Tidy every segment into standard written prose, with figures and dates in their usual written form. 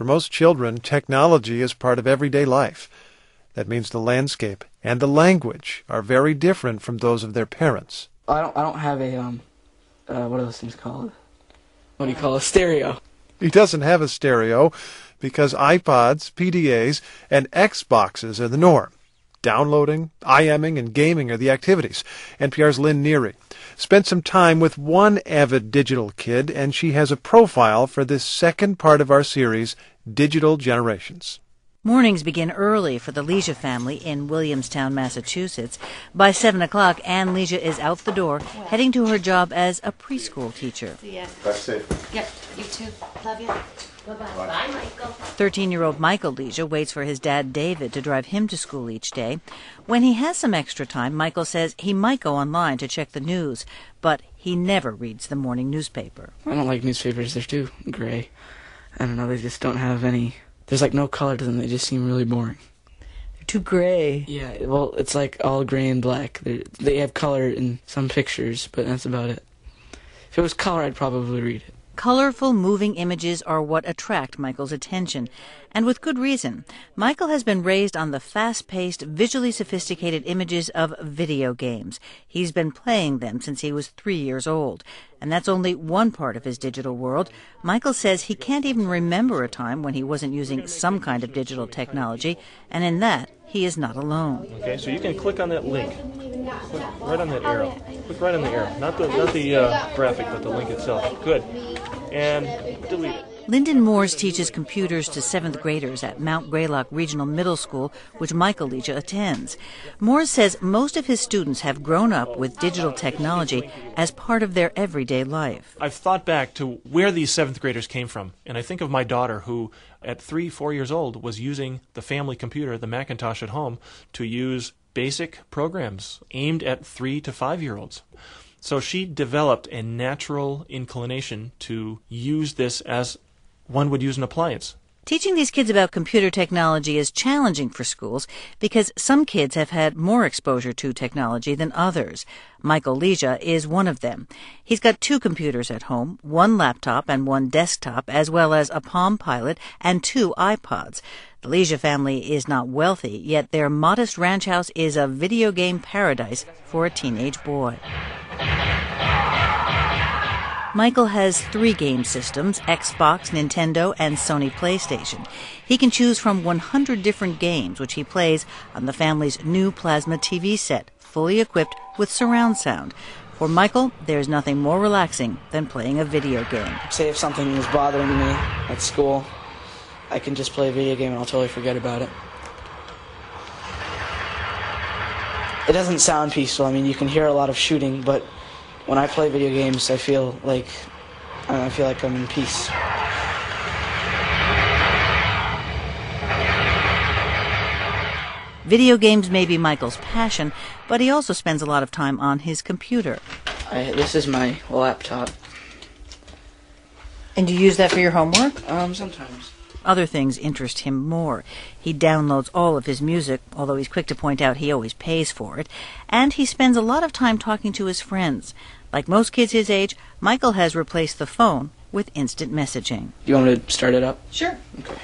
For most children, technology is part of everyday life. That means the landscape and the language are very different from those of their parents. I don't have a, what are those things called? What do you call a stereo? He doesn't have a stereo because iPods, PDAs, and Xboxes are the norm. Downloading, IMing, and gaming are the activities. NPR's Lynn Neary spent some time with one avid digital kid, and she has a profile for this second part of our series, Digital Generations. Mornings begin early for the Leisure family in Williamstown, Massachusetts. By 7 o'clock, Ann Leisure is out the door, heading to her job as a preschool teacher. See ya. Drive safe. Yep, you too. Love you. Bye-bye. Bye, Michael. 13-year-old Michael Leisure waits for his dad, David, to drive him to school each day. When he has some extra time, Michael says he might go online to check the news, but he never reads the morning newspaper. I don't like newspapers. They're too gray. I don't know, they just don't have any... There's like no color to them. They just seem really boring. They're too gray. Yeah, well, it's like all gray and black. They have color in some pictures, but that's about it. If it was color, I'd probably read it. Colorful, moving images are what attract Michael's attention, and with good reason. Michael has been raised on the fast-paced, visually sophisticated images of video games. He's been playing them since he was 3 years old, and that's only one part of his digital world. Michael says he can't even remember a time when he wasn't using some kind of digital technology, and in that, he is not alone. Okay, so you can click on that link. Click right on that arrow. Click right on the arrow. Not the graphic, but the link itself. Good. And delete it. Lyndon Moores teaches computers to 7th graders at Mount Greylock Regional Middle School, which Michael Leisure attends. Moores says most of his students have grown up with digital technology as part of their everyday life. I've thought back to where these 7th graders came from, and I think of my daughter who, at 3-4 years old, was using the family computer, the Macintosh at home, to use basic programs aimed at 3 to 5-year-olds. So she developed a natural inclination to use this as one would use an appliance. Teaching these kids about computer technology is challenging for schools because some kids have had more exposure to technology than others. Michael Leisure is one of them. He's got 2 computers at home, 1 laptop and 1 desktop, as well as a Palm Pilot and 2 iPods. The Leisure family is not wealthy, yet their modest ranch house is a video game paradise for a teenage boy. Michael has 3 game systems, Xbox, Nintendo, and Sony PlayStation. He can choose from 100 different games, which he plays on the family's new plasma TV set, fully equipped with surround sound. For Michael, there's nothing more relaxing than playing a video game. Say if something is bothering me at school, I can just play a video game and I'll totally forget about it. It doesn't sound peaceful. I mean, you can hear a lot of shooting, but when I play video games, I feel like I'm in peace. Video games may be Michael's passion, but he also spends a lot of time on his computer. This is my laptop. And do you use that for your homework? Sometimes. Other things interest him more. He downloads all of his music, although he's quick to point out he always pays for it. And he spends a lot of time talking to his friends. Like most kids his age, Michael has replaced the phone with instant messaging. You want me to start it up? Sure. Okay.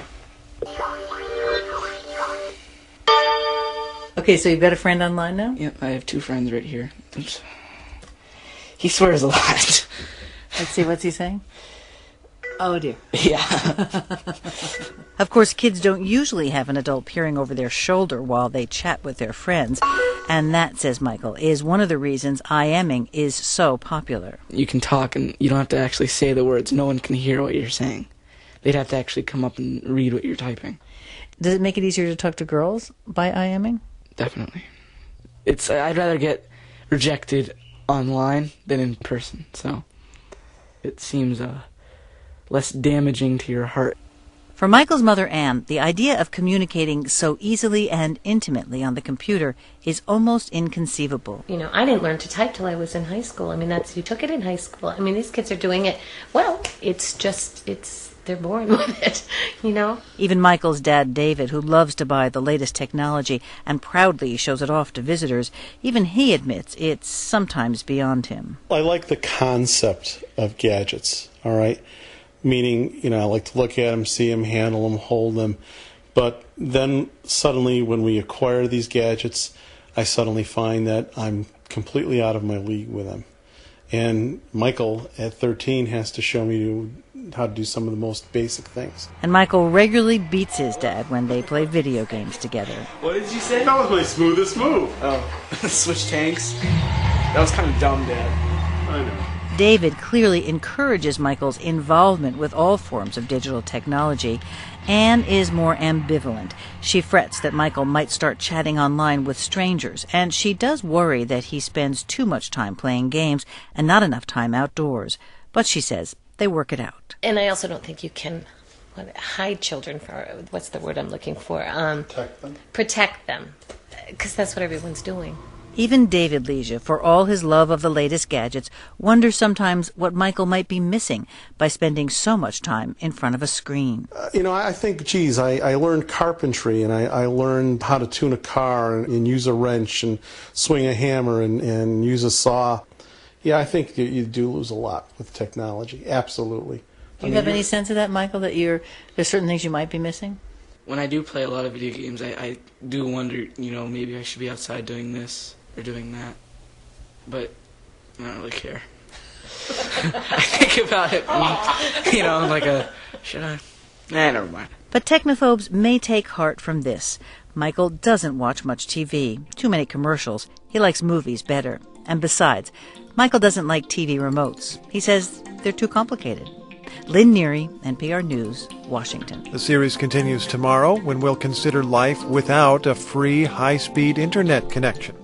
Okay, so you've got a friend online now? Yep, I have 2 friends right here. Oops. He swears a lot. Let's see, what's he saying? Oh, dear. Yeah. Of course, kids don't usually have an adult peering over their shoulder while they chat with their friends. And that, says Michael, is one of the reasons IMing is so popular. You can talk and you don't have to actually say the words. No one can hear what you're saying. They'd have to actually come up and read what you're typing. Does it make it easier to talk to girls by IMing? Definitely. I'd rather get rejected online than in person, so it seems less damaging to your heart. For Michael's mother, Anne, the idea of communicating so easily and intimately on the computer is almost inconceivable. You know, I didn't learn to type till I was in high school. I mean, you took it in high school. I mean, these kids are doing it. Well, they're born with it, you know? Even Michael's dad, David, who loves to buy the latest technology and proudly shows it off to visitors, even he admits it's sometimes beyond him. I like the concept of gadgets, all right? meaning, I like to look at them, see them, handle them, hold them. But then suddenly when we acquire these gadgets, I suddenly find that I'm completely out of my league with them. And Michael, at 13, has to show me how to do some of the most basic things. And Michael regularly beats his dad when they play video games together. What did you say? That was my smoothest move. Oh, switch tanks? That was kind of dumb, Dad. I know. David clearly encourages Michael's involvement with all forms of digital technology. Anne is more ambivalent. She frets that Michael might start chatting online with strangers, and she does worry that he spends too much time playing games and not enough time outdoors. But she says they work it out. And I also don't think you can hide children for, what's the word I'm looking for? Protect them. Protect them, because that's what everyone's doing. Even David Leisure, for all his love of the latest gadgets, wonders sometimes what Michael might be missing by spending so much time in front of a screen. I think, I learned carpentry, and I learned how to tune a car and use a wrench and swing a hammer and use a saw. Yeah, I think you do lose a lot with technology, absolutely. Do you have any sense of that, Michael, that there's certain things you might be missing? When I do play a lot of video games, I do wonder, maybe I should be outside doing this or doing that. But I don't really care. I think about it, I'm like should I? Nah, never mind. But technophobes may take heart from this. Michael doesn't watch much TV, too many commercials. He likes movies better. And besides, Michael doesn't like TV remotes. He says they're too complicated. Lynn Neary, NPR News, Washington. The series continues tomorrow when we'll consider life without a free, high-speed internet connection.